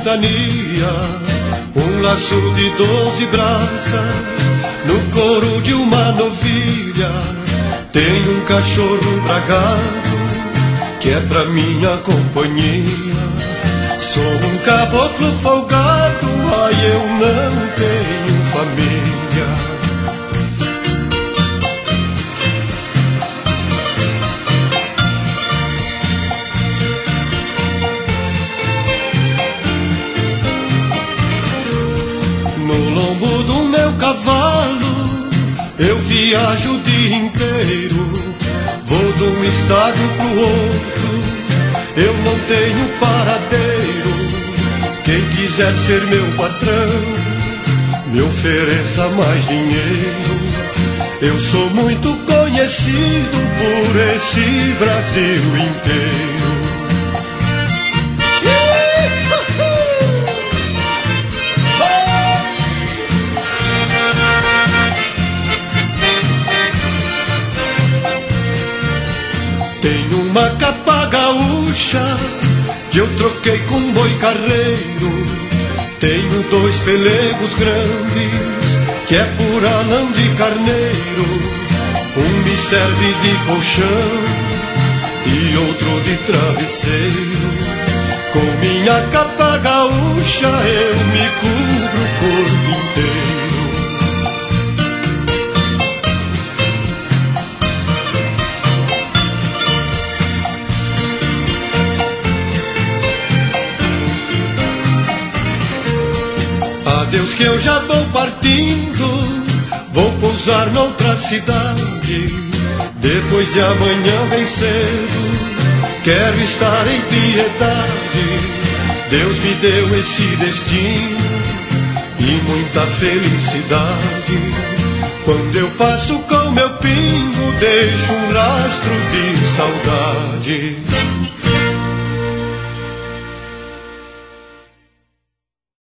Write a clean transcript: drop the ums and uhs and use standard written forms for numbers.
ventania, um laço de 12 braças no couro de uma novilha. Tem um cachorro bragado que é pra minha companhia. Sou um caboclo folgado, ai, eu não tenho família. No lombo do meu cavalo eu viajo o dia inteiro. Vou de um estado pro outro, eu não tenho paradeiro. Quem quiser ser meu patrão, me ofereça mais dinheiro. Eu sou muito conhecido por esse Brasil inteiro. Tenho uma capa gaúcha que eu troquei com um boi carreiro. Tenho 2 pelegos grandes que é pura lã de carneiro. Um me serve de colchão e outro de travesseiro. Com minha capa gaúcha eu me cubro o corpo inteiro. Adeus que eu já vou partindo, vou pousar noutra cidade. Depois de amanhã bem cedo, quero estar em piedade. Deus me deu esse destino e muita felicidade. Quando eu passo com meu pingo, deixo um rastro de saudade.